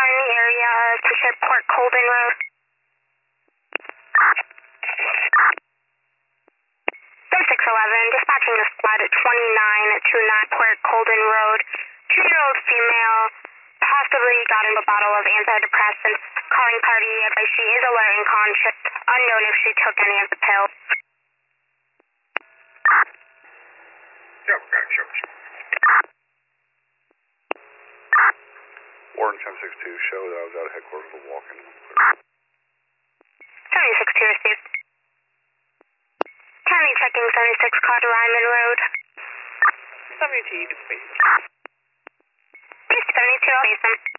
car in the area of Port Colden Road. 3611, dispatching the squad at 2929 Port Colden Road. 2-year-old female possibly got into a bottle of antidepressants. Calling party, but she is alert and conscious. Unknown if she took any of the pills. Warren 1062, show that I was out of headquarters for walking. 76 received. County checking 76 car to Ryman Road. 72, you can space. 72, I'll space them.